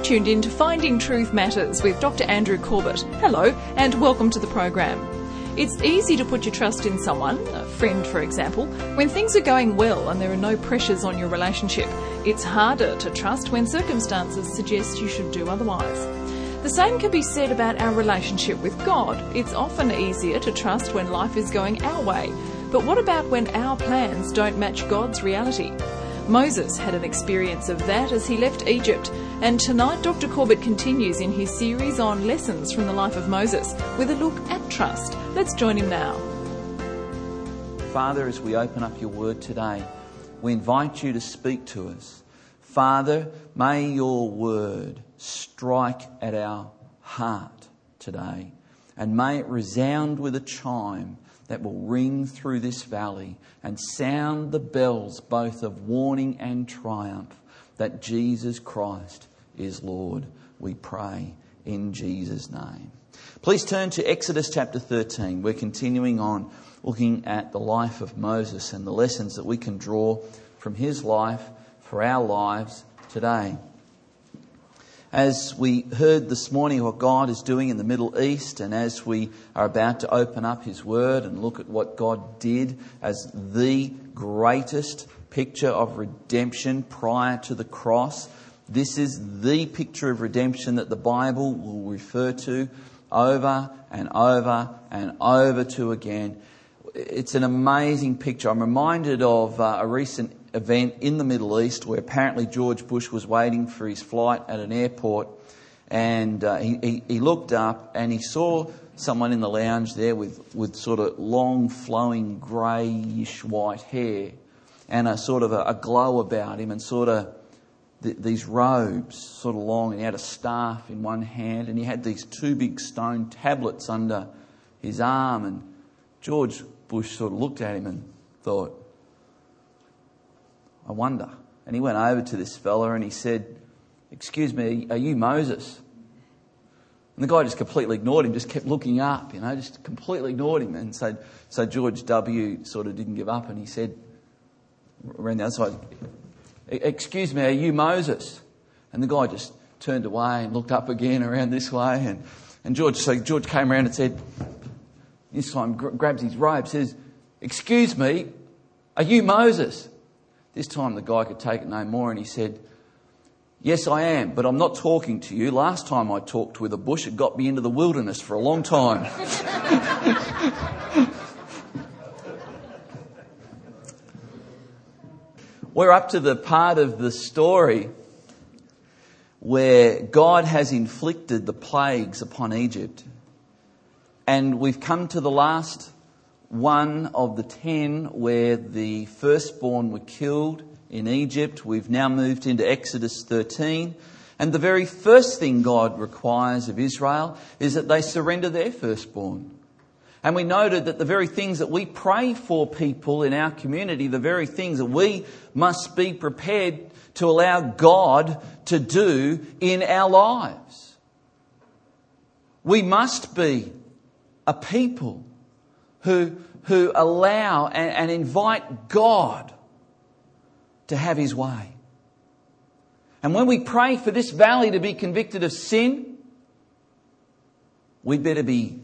tuned in to Finding Truth Matters with Dr. Andrew Corbett. Hello and welcome to the program. It's easy to put your trust in someone, a friend for example, when things are going well and there are no pressures on your relationship. It's harder to trust when circumstances suggest you should do otherwise. The same can be said about our relationship with God. It's often easier to trust when life is going our way. But what about when our plans don't match God's reality? Moses had an experience of that as he left Egypt. And tonight Dr. Corbett continues in his series on lessons from the life of Moses with a look at trust. Let's join him now. Father, as we open up your word today, we invite you to speak to us. Father, may your word strike at our heart today, and may it resound with a chime that will ring through this valley and sound the bells both of warning and triumph that Jesus Christ is Lord. We pray in Jesus' name. Please turn to Exodus chapter 13. We're continuing on looking at the life of Moses and the lessons that we can draw from his life for our lives today. As we heard this morning what God is doing in the Middle East, and as we are about to open up his word and look at what God did as the greatest picture of redemption prior to the cross, this is the picture of redemption that the Bible will refer to over and over and over to again. It's an amazing picture. I'm reminded of a recent event in the Middle East where apparently George Bush was waiting for his flight at an airport, and he looked up and he saw someone in the lounge there with sort of long flowing greyish white hair and a sort of a glow about him, and sort of these robes sort of long, and he had a staff in one hand and he had these two big stone tablets under his arm. And George Bush sort of looked at him and thought, I wonder. And he went over to this fella and he said, "Excuse me, are you Moses?" And the guy just completely ignored him, just kept looking up, just completely ignored him. And so George W. sort of didn't give up, and he said, around the other side, "Excuse me, are you Moses?" And the guy just turned away and looked up again around this way. And George came around and said, this time grabs his robe, says, "Excuse me, are you Moses?" This time the guy could take it no more, and he said, "Yes, I am, but I'm not talking to you. Last time I talked with a bush, it got me into the wilderness for a long time." We're up to the part of the story where God has inflicted the plagues upon Egypt. And we've come to the last one of the 10 where the firstborn were killed in Egypt. We've now moved into Exodus 13. And the very first thing God requires of Israel is that they surrender their firstborn. And we noted that the very things that we pray for people in our community, the very things that we must be prepared to allow God to do in our lives. We must be a people who allow and invite God to have his way. And when we pray for this valley to be convicted of sin, we'd better be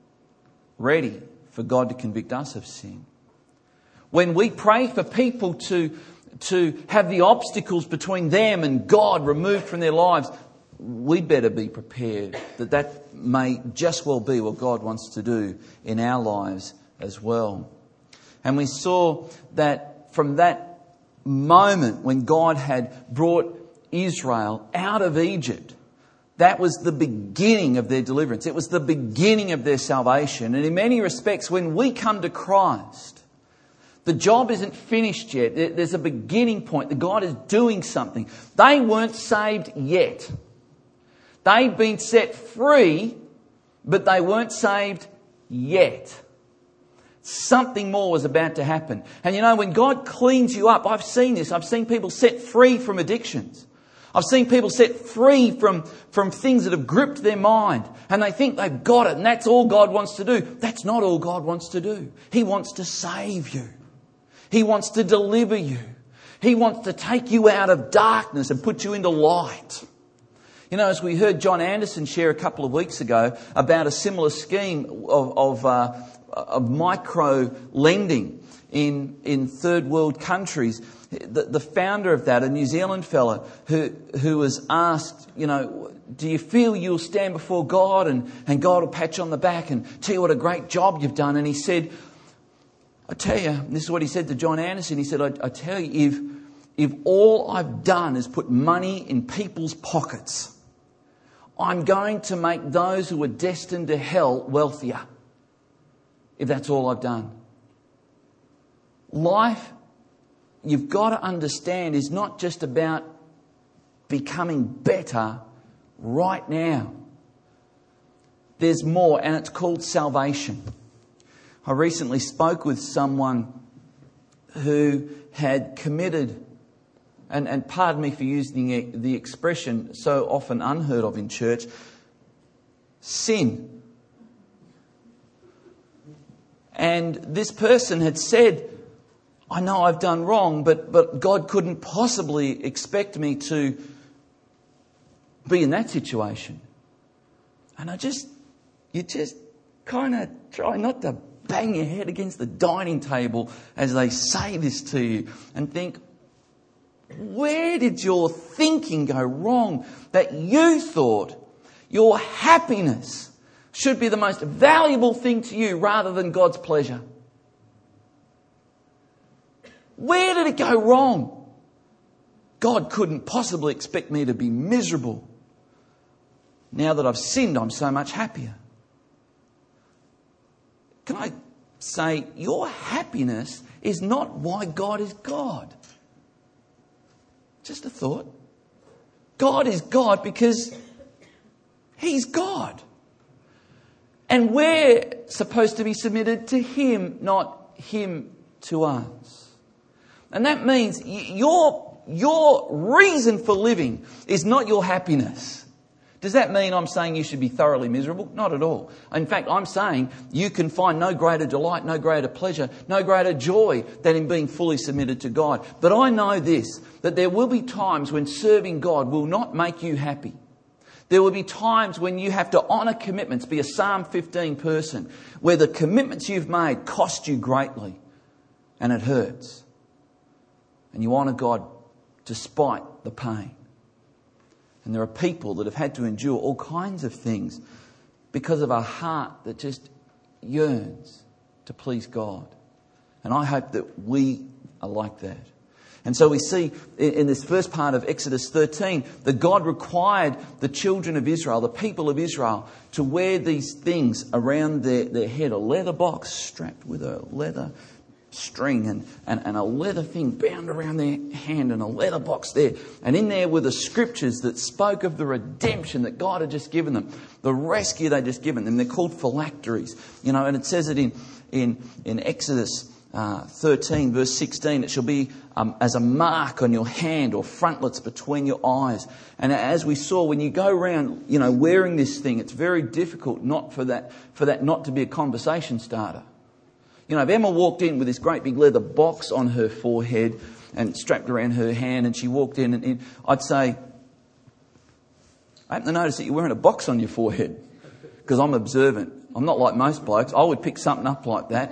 ready for God to convict us of sin. When we pray for people to have the obstacles between them and God removed from their lives, we'd better be prepared that may just well be what God wants to do in our lives as well. And we saw that from that moment when God had brought Israel out of Egypt, that was the beginning of their deliverance. It was the beginning of their salvation. And in many respects, when we come to Christ, the job isn't finished yet. There's a beginning point that God is doing something. They weren't saved yet. They'd been set free, but they weren't saved yet. Something more was about to happen. And when God cleans you up, I've seen this. I've seen people set free from addictions. I've seen people set free from things that have gripped their mind, and they think they've got it and that's all God wants to do. That's not all God wants to do. He wants to save you. He wants to deliver you. He wants to take you out of darkness and put you into light. You know, as we heard John Anderson share a couple of weeks ago about a similar scheme of micro lending in third world countries, the founder of that, a New Zealand fellow who was asked, you know, do you feel you'll stand before God and God will pat you on the back and tell you what a great job you've done? And he said, I tell you, this is what he said to John Anderson. He said, I tell you, if all I've done is put money in people's pockets, I'm going to make those who are destined to hell wealthier. If that's all I've done. Life, you've got to understand, is not just about becoming better right now. There's more, and it's called salvation. I recently spoke with someone who had committed, and pardon me for using the expression so often unheard of in church, sin. And this person had said, I know I've done wrong, but God couldn't possibly expect me to be in that situation. And you just kind of try not to bang your head against the dining table as they say this to you and think, where did your thinking go wrong that you thought your happiness should be the most valuable thing to you rather than God's pleasure? Where did it go wrong? God couldn't possibly expect me to be miserable. Now that I've sinned, I'm so much happier. Can I say, your happiness is not why God is God. Just a thought. God is God because He's God. And we're supposed to be submitted to Him, not Him to us. And that means your reason for living is not your happiness. Does that mean I'm saying you should be thoroughly miserable? Not at all. In fact, I'm saying you can find no greater delight, no greater pleasure, no greater joy than in being fully submitted to God. But I know this, that there will be times when serving God will not make you happy. There will be times when you have to honour commitments, be a Psalm 15 person, where the commitments you've made cost you greatly and it hurts. And you honour God despite the pain. And there are people that have had to endure all kinds of things because of a heart that just yearns to please God. And I hope that we are like that. And so we see in this first part of Exodus 13 that God required the children of Israel, the people of Israel, to wear these things around their head, a leather box strapped with a leather string and a leather thing bound around their hand and a leather box there. And in there were the scriptures that spoke of the redemption that God had just given them, the rescue they'd just given them. They're called phylacteries. You know, and it says it in Exodus 13 verse 16, it shall be as a mark on your hand or frontlets between your eyes. And as we saw, when you go around, you know, wearing this thing, it's very difficult not for that not to be a conversation starter. You know, if Emma walked in with this great big leather box on her forehead and strapped around her hand and she walked in and I'd say, I happen to notice that you're wearing a box on your forehead, because I'm observant. I'm not like most blokes. I would pick something up like that.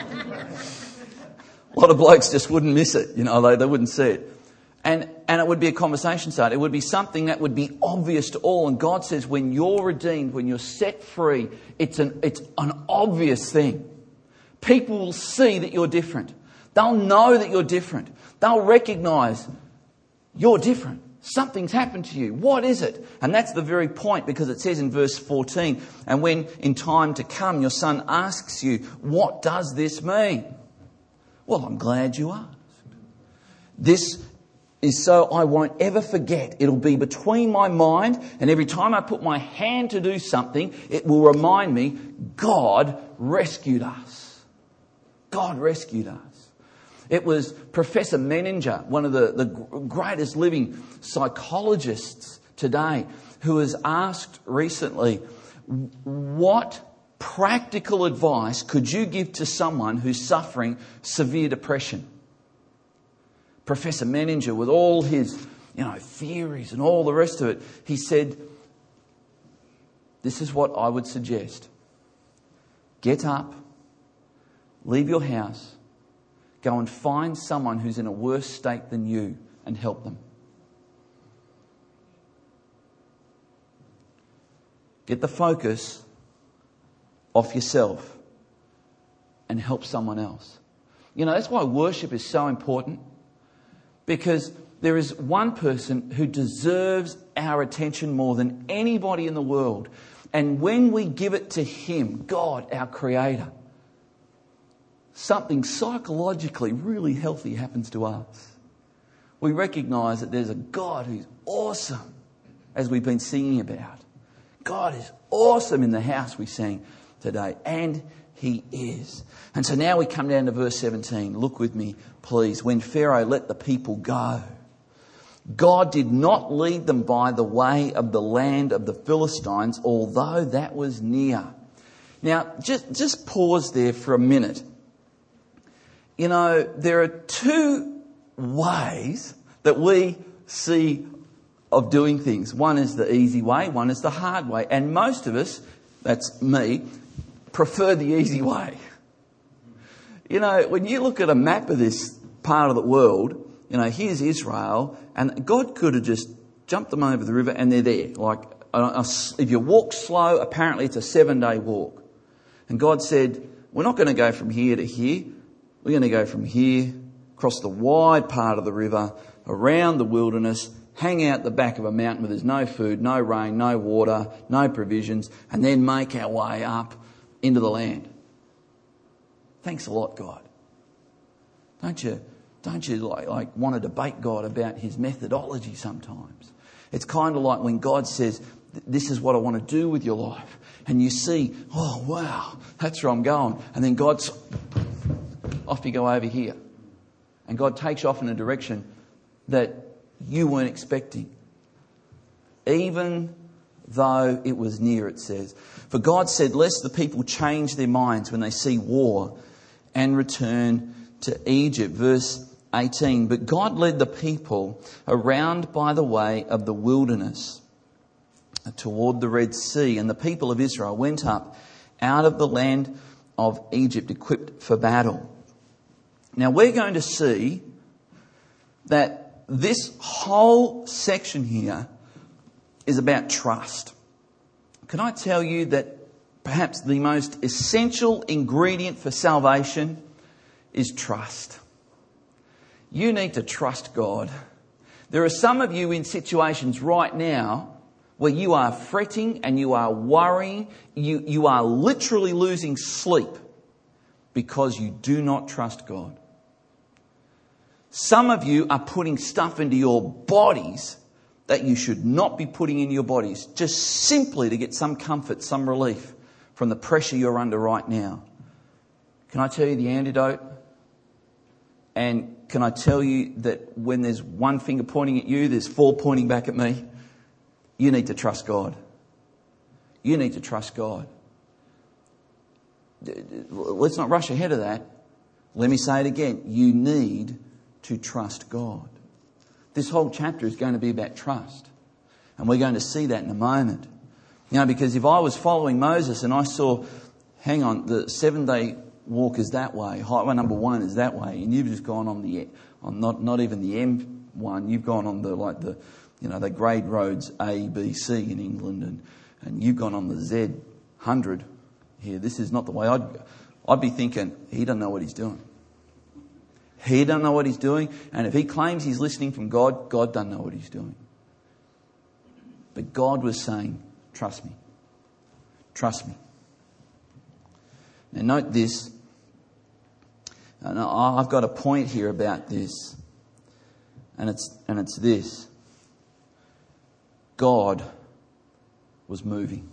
A lot of blokes just wouldn't miss it, you know, they wouldn't see it. And it would be a conversation starter. It would be something that would be obvious to all. And God says when you're redeemed, when you're set free, it's an obvious thing. People will see that you're different. They'll know that you're different. They'll recognise you're different. Something's happened to you. What is it? And that's the very point, because it says in verse 14, and when in time to come your son asks you, what does this mean? Well, I'm glad you asked. This is so I won't ever forget. It'll be between my mind, and every time I put my hand to do something, it will remind me God rescued us. God rescued us. It was Professor Menninger, one of the greatest living psychologists today, who was asked recently, what practical advice could you give to someone who's suffering severe depression? Professor Menninger, with all his theories and all the rest of it. He said, this is what I would suggest. Get up, leave your house, go and find someone who's in a worse state than you and help them. Get the focus off yourself and help someone else. That's why worship is so important, because there is one person who deserves our attention more than anybody in the world. And when we give it to him, God, our Creator, something psychologically really healthy happens to us. We recognise that there's a God who's awesome, as we've been singing about. God is awesome in the house we sang today, and he is. And so now we come down to verse 17. Look with me, please. When Pharaoh let the people go, God did not lead them by the way of the land of the Philistines, although that was near. Now, just pause there for a minute. There are two ways that we see of doing things. One is the easy way, one is the hard way. And most of us, that's me, prefer the easy way. When you look at a map of this part of the world, here's Israel, and God could have just jumped them over the river and they're there. Like, if you walk slow, apparently it's a 7-day walk. And God said, we're not going to go from here to here. We're going to go from here, across the wide part of the river, around the wilderness, hang out the back of a mountain where there's no food, no rain, no water, no provisions, and then make our way up into the land. Thanks a lot, God. Don't you like want to debate God about his methodology sometimes? It's kind of like when God says, this is what I want to do with your life. And you see, oh, wow, that's where I'm going. And then God's, off you go over here. And God takes you off in a direction that you weren't expecting. Even though it was near, it says. For God said, lest the people change their minds when they see war and return to Egypt. Verse 18. But God led the people around by the way of the wilderness toward the Red Sea. And the people of Israel went up out of the land of Egypt equipped for battle. Now we're going to see that this whole section here is about trust. Can I tell you that perhaps the most essential ingredient for salvation is trust? You need to trust God. There are some of you in situations right now where you are fretting and you are worrying. You are literally losing sleep because you do not trust God. Some of you are putting stuff into your bodies that you should not be putting in your bodies, just simply to get some comfort, some relief from the pressure you're under right now. Can I tell you the antidote? And can I tell you that when there's one finger pointing at you, there's 4 pointing back at me? You need to trust God. You need to trust God. Let's not rush ahead of that. Let me say it again. You need to trust God. This whole chapter is going to be about trust. And we're going to see that in a moment. Because if I was following Moses and I saw, hang on, the 7-day walk is that way, highway number 1 is that way, and you've just gone on not even the M1, you've gone on the grade roads A, B, C in England, and you've gone on the Z100 here. This is not the way. I'd be thinking, he doesn't know what he's doing. He doesn't know what he's doing. And if he claims he's listening from God, God doesn't know what he's doing. But God was saying, trust me. Trust me. Now note this. And I've got a point here about this. And it's this. God was moving.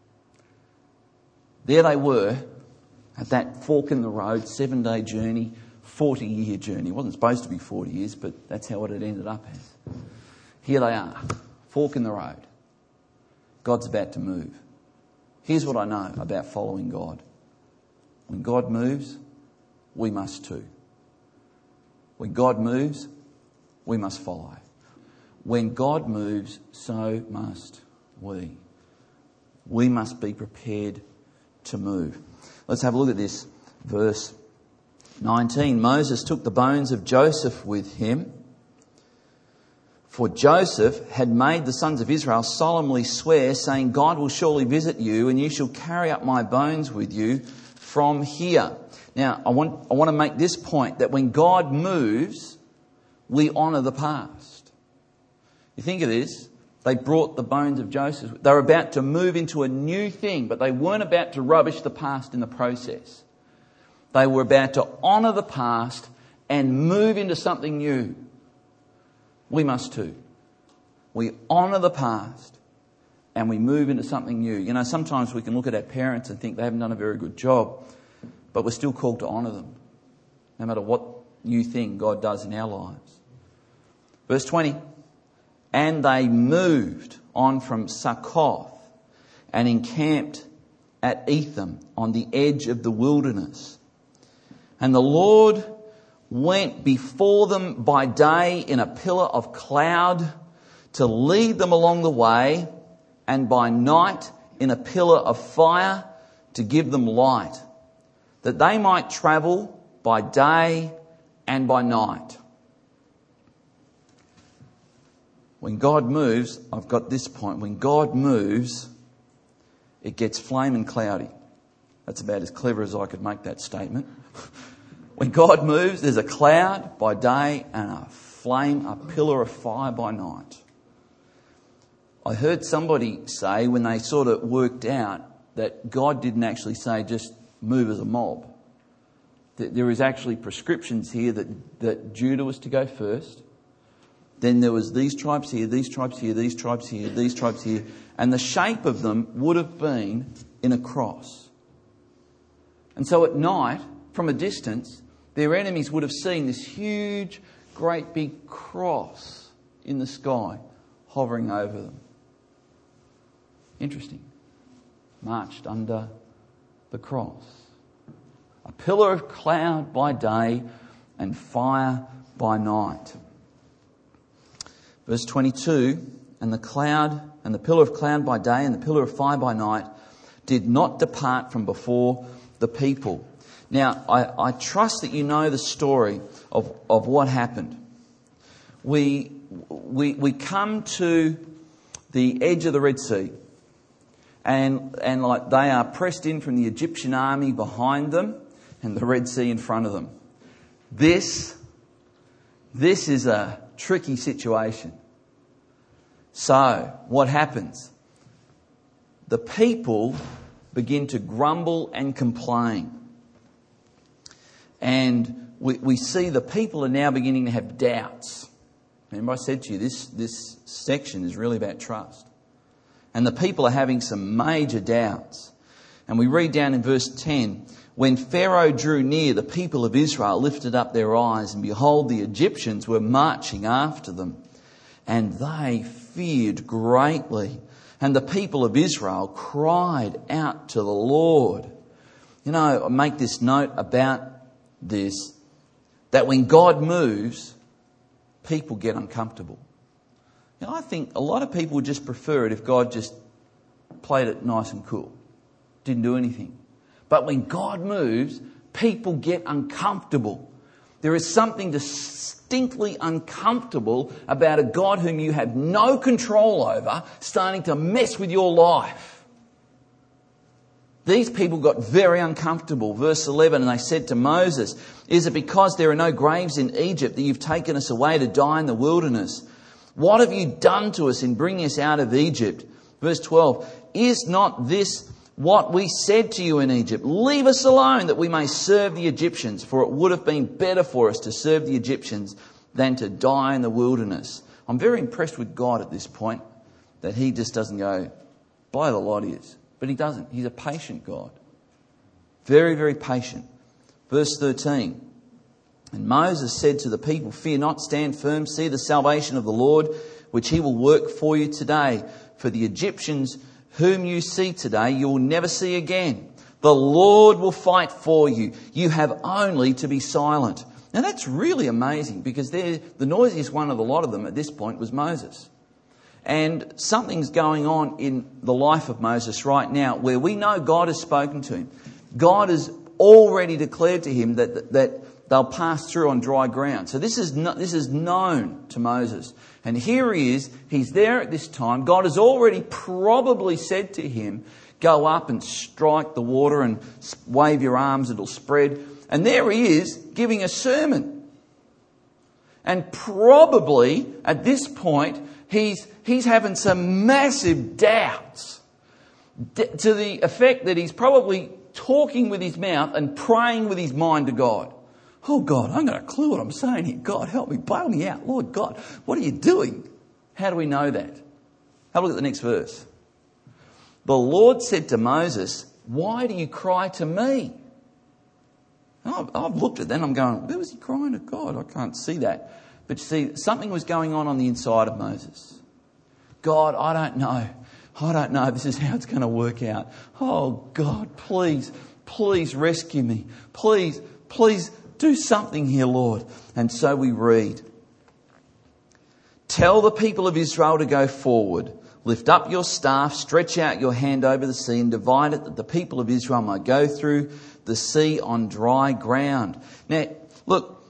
There they were at that fork in the road, 7-day journey, 40-year journey. It wasn't supposed to be 40 years, but that's how it ended up as. Here they are, fork in the road. God's about to move. Here's what I know about following God. When God moves, we must too. When God moves, we must follow. when God moves, so must we. We must be prepared to move. Let's have a look at this. Verse 19. Moses took the bones of Joseph with him, for Joseph had made the sons of Israel solemnly swear, saying, God will surely visit you, and you shall carry up my bones with you from here. Now, I want to make this point, that when God moves, we honour the past. You think of this. They brought the bones of Joseph. They were about to move into a new thing, but they weren't about to rubbish the past in the process. They were about to honour the past and move into something new. We must too. We honour the past and we move into something new. You know, sometimes we can look at our parents and think they haven't done a very good job, but we're still called to honour them, no matter what new thing God does in our lives. Verse 20. And they moved on from Succoth and encamped at Etham on the edge of the wilderness. And the Lord went before them by day in a pillar of cloud to lead them along the way, and by night in a pillar of fire to give them light, that they might travel by day and by night. When God moves, I've got this point. When God moves, it gets flaming cloudy. That's about as clever as I could make that statement. When God moves, there's a cloud by day and a flame, a pillar of fire by night. I heard somebody say when they sort of worked out that God didn't actually say just move as a mob. That there is actually prescriptions here that Judah was to go first. Then there was these tribes here, these tribes here, these tribes here, these tribes here. And the shape of them would have been in a cross. And so at night, from a distance, their enemies would have seen this huge, great big cross in the sky hovering over them. Interesting. Marched under the cross. A pillar of cloud by day and fire by night. Verse 22, and the cloud and the pillar of cloud by day and the pillar of fire by night did not depart from before the people. Now, I trust that you know the story of what happened. We come to the edge of the Red Sea, and like they are pressed in from the Egyptian army behind them and the Red Sea in front of them. This is a tricky situation. So, what happens? The people begin to grumble and complain. And we see the people are now beginning to have doubts. Remember I said to you, this section is really about trust. And the people are having some major doubts. And we read down in verse 10, when Pharaoh drew near, the people of Israel lifted up their eyes, and behold, the Egyptians were marching after them. And they feared greatly. And the people of Israel cried out to the Lord. You know, I make this note about this, that when God moves, people get uncomfortable. You know, I think a lot of people would just prefer it if God just played it nice and cool, didn't do anything. But when God moves, people get uncomfortable. There is something distinctly uncomfortable about a God whom you have no control over starting to mess with your life. These people got very uncomfortable. Verse 11, and they said to Moses, is it because there are no graves in Egypt that you've taken us away to die in the wilderness? What have you done to us in bringing us out of Egypt? Verse 12, is not this what we said to you in Egypt? Leave us alone that we may serve the Egyptians, for it would have been better for us to serve the Egyptians than to die in the wilderness. I'm very impressed with God at this point, that he just doesn't go, by the lot he is. But he doesn't. He's a patient God. Very, very patient. Verse 13. And Moses said to the people, fear not, stand firm, see the salvation of the Lord, which he will work for you today. For the Egyptians whom you see today, you will never see again. The Lord will fight for you. You have only to be silent. Now that's really amazing, because the noisiest one of the lot of them at this point was Moses. And something's going on in the life of Moses right now where we know God has spoken to him. God has already declared to him that they'll pass through on dry ground. So this is known to Moses. And here he is. He's there at this time. God has already probably said to him, go up and strike the water and wave your arms, it'll spread. And there he is giving a sermon. And probably at this point, he's having some massive doubts to the effect that he's probably talking with his mouth and praying with his mind to God. Oh God, I haven't got a clue what I'm saying here. God, help me, bail me out. Lord God, what are you doing? How do we know that? Have a look at the next verse. The Lord said to Moses, why do you cry to me? I've looked at that and I'm going, where was he crying to God? I can't see that. But you see, something was going on the inside of Moses. God, I don't know. I don't know if this is how it's going to work out. Oh God, please rescue me. Please do something here, Lord. And so we read, tell the people of Israel to go forward. Lift up your staff, stretch out your hand over the sea and divide it, that the people of Israel may go through the sea on dry ground. Now, look,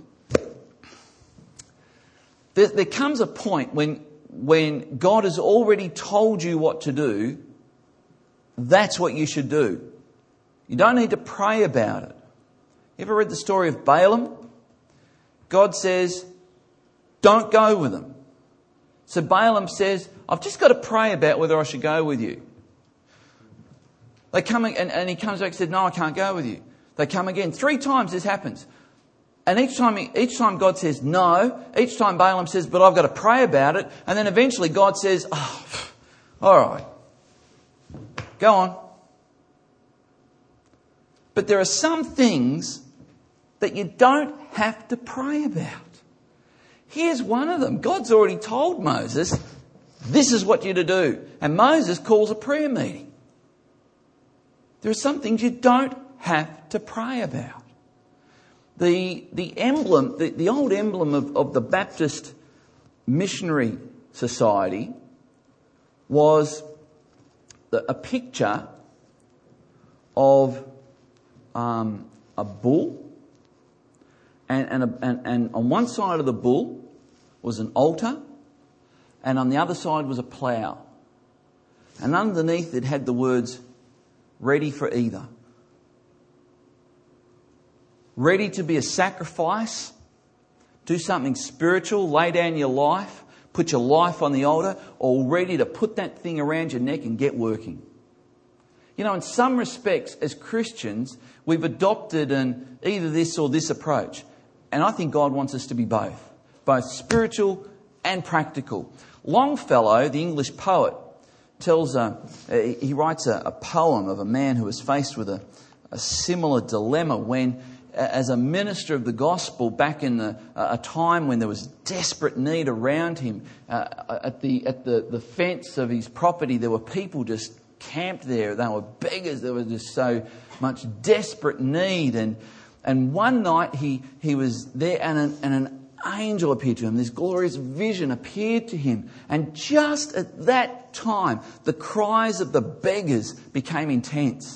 there comes a point when God has already told you what to do, that's what you should do. You don't need to pray about it. You ever read the story of Balaam? God says, don't go with them. So Balaam says, I've just got to pray about whether I should go with you. They come and he comes back and said, no, I can't go with you. They come again. 3 times this happens. And each time God says no. Each time Balaam says, but I've got to pray about it. And then eventually God says, oh, all right, go on. But there are some things that you don't have to pray about. Here's one of them. God's already told Moses, this is what you're to do. And Moses calls a prayer meeting. There are some things you don't have to pray about. The emblem, the old emblem of the Baptist Missionary Society was a picture of a bull, and on one side of the bull was an altar, and on the other side was a plough. And underneath it had the words, ready for either. Ready to be a sacrifice, do something spiritual, lay down your life, put your life on the altar, or ready to put that thing around your neck and get working. You know, in some respects, as Christians, we've adopted either this or this approach. And I think God wants us to be both spiritual and practical. Longfellow, the English poet, he writes a poem of a man who was faced with a similar dilemma when, as a minister of the gospel back in a time when there was desperate need around him, at the fence of his property there were people just camped there. They were beggars. There was just so much desperate need. And one night he was there and an angel appeared to him. This glorious vision appeared to him. And just at that time, the cries of the beggars became intense.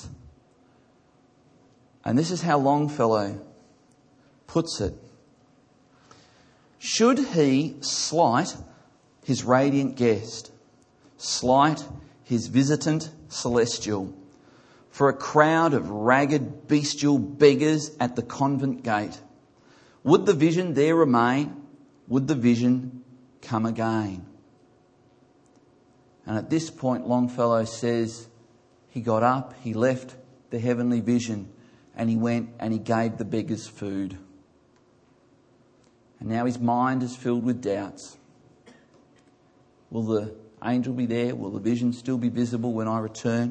And this is how Longfellow puts it. Should he slight his radiant guest, slight his visitant celestial, for a crowd of ragged bestial beggars at the convent gate, would the vision there remain? Would the vision come again? And at this point, Longfellow says he got up, he left the heavenly vision, and he went and he gave the beggars food. And now his mind is filled with doubts. Will the angel be there? Will the vision still be visible when I return?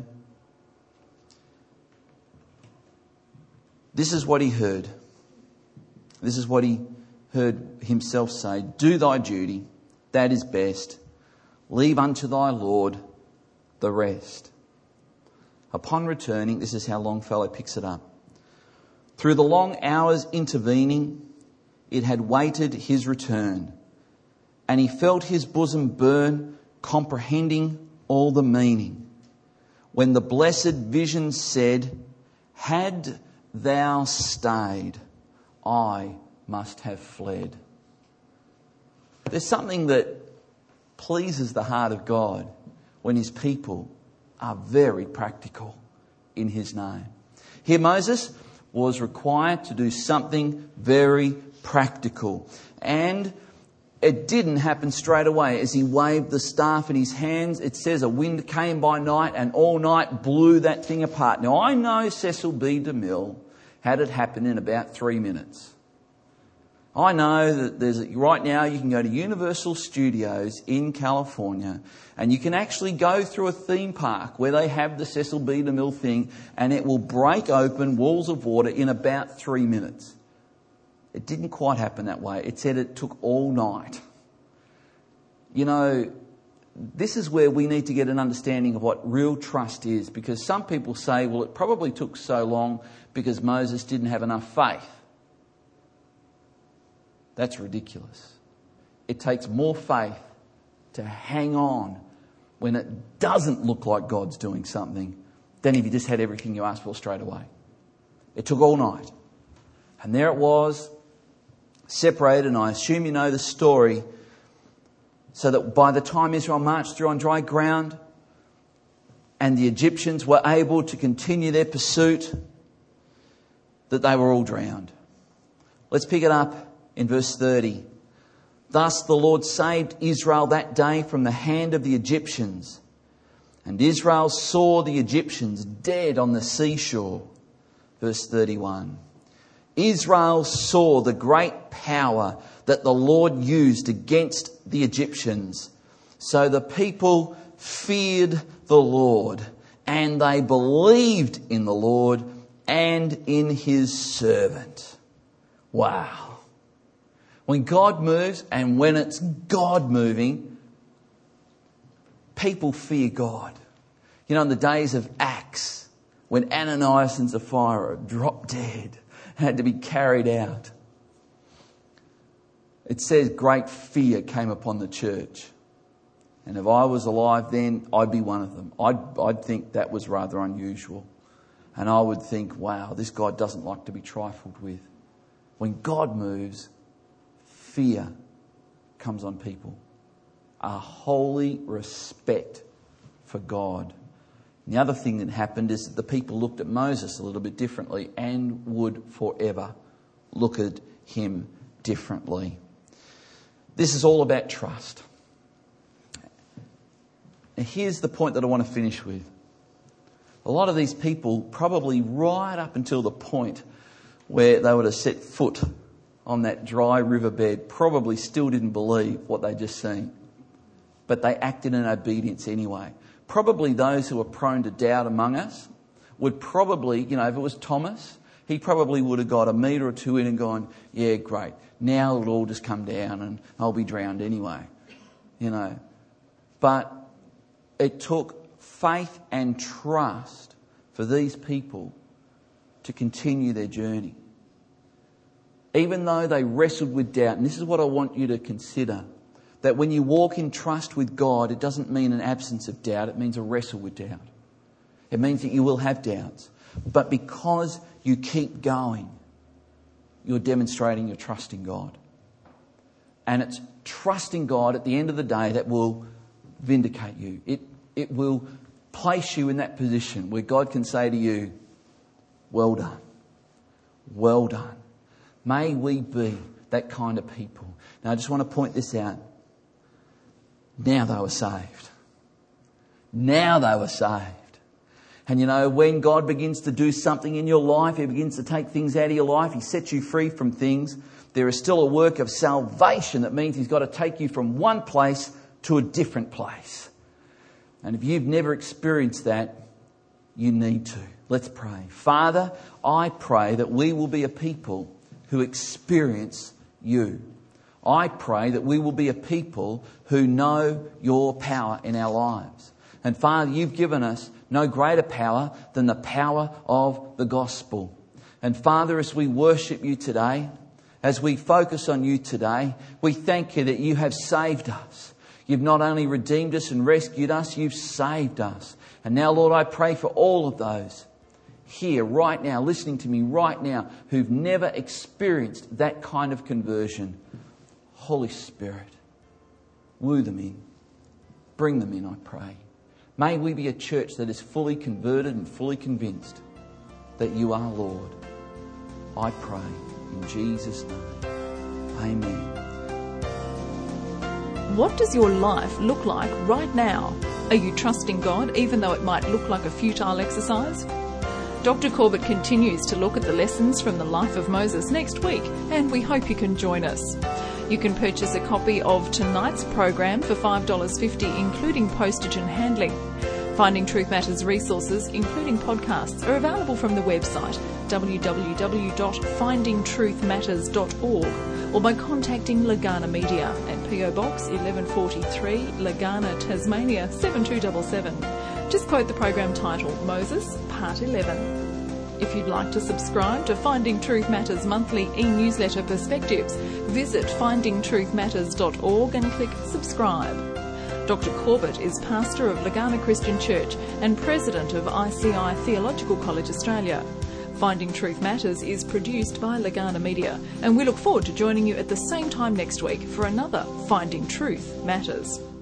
This is what he heard. This is what he heard himself say. Do thy duty, that is best. Leave unto thy Lord the rest. Upon returning, this is how Longfellow picks it up. Through the long hours intervening, it had waited his return. And he felt his bosom burn, comprehending all the meaning. When the blessed vision said, "Had thou stayed, I must have fled." There's something that pleases the heart of God when his people are very practical in his name. Here Moses was required to do something very practical. And it didn't happen straight away. As he waved the staff in his hands, it says a wind came by night and all night blew that thing apart. Now I know Cecil B. DeMille had it happen in about 3 minutes. I know that right now you can go to Universal Studios in California and you can actually go through a theme park where they have the Cecil B. DeMille thing, and it will break open walls of water in about 3 minutes. It didn't quite happen that way. It said it took all night. You know, this is where we need to get an understanding of what real trust is, because some people say, well, it probably took so long because Moses didn't have enough faith. That's ridiculous. It takes more faith to hang on when it doesn't look like God's doing something than if you just had everything you asked for straight away. It took all night. And there it was, separated, and I assume you know the story, so that by the time Israel marched through on dry ground and the Egyptians were able to continue their pursuit, that they were all drowned. Let's pick it up in verse 30. Thus the Lord saved Israel that day from the hand of the Egyptians. And Israel saw the Egyptians dead on the seashore. Verse 31. Israel saw the great power that the Lord used against the Egyptians. So the people feared the Lord, and they believed in the Lord and in his servant. Wow. When God moves, and when it's God moving, people fear God. You know, in the days of Acts, when Ananias and Sapphira dropped dead, had to be carried out, it says great fear came upon the church. And if I was alive then, I'd be one of them. I'd think that was rather unusual. And I would think, wow, this God doesn't like to be trifled with. When God moves, fear comes on people. A holy respect for God. And the other thing that happened is that the people looked at Moses a little bit differently and would forever look at him differently. This is all about trust. Now here's the point that I want to finish with. A lot of these people, probably right up until the point where they would have set foot on that dry riverbed, probably still didn't believe what they'd just seen. But they acted in obedience anyway. Probably those who are prone to doubt among us would probably, if it was Thomas, he probably would have got a metre or two in and gone, yeah, great. Now it'll all just come down and I'll be drowned anyway. But it took faith and trust for these people to continue their journey. Even though they wrestled with doubt, and this is what I want you to consider, that when you walk in trust with God, it doesn't mean an absence of doubt, it means a wrestle with doubt. It means that you will have doubts. But because you keep going, you're demonstrating your trust in God. And it's trusting God at the end of the day that will vindicate you. It will place you in that position where God can say to you, well done, well done. May we be that kind of people. Now I just want to point this out. Now they were saved. Now they were saved. And when God begins to do something in your life, He begins to take things out of your life, He sets you free from things, there is still a work of salvation. That means He's got to take you from one place to a different place. And if you've never experienced that, you need to. Let's pray. Father, I pray that we will be a people who experience you. I pray that we will be a people who know your power in our lives. And Father, you've given us no greater power than the power of the gospel. And Father, as we worship you today, As we focus on you today, we thank you that you have saved us. You've not only redeemed us and rescued us, you've saved us. And now, Lord, I pray for all of those here right now, listening to me right now, who've never experienced that kind of conversion. Holy Spirit, woo them in. Bring them in, I pray. May we be a church that is fully converted and fully convinced that you are Lord. I pray in Jesus' name. Amen. What does your life look like right now? Are you trusting God even though it might look like a futile exercise? Dr. Corbett continues to look at the lessons from the life of Moses next week, and we hope you can join us. You can purchase a copy of tonight's program for $5.50, including postage and handling. Finding Truth Matters resources, including podcasts, are available from the website www.findingtruthmatters.org or by contacting Lagana Media at PO Box 1143, Lagana, Tasmania 7277. Just quote the program title, Moses, Part 11. If you'd like to subscribe to Finding Truth Matters monthly e-newsletter Perspectives, visit findingtruthmatters.org and click subscribe. Dr. Corbett is pastor of Lagana Christian Church and president of ICI Theological College Australia. Finding Truth Matters is produced by Lagana Media, and we look forward to joining you at the same time next week for another Finding Truth Matters.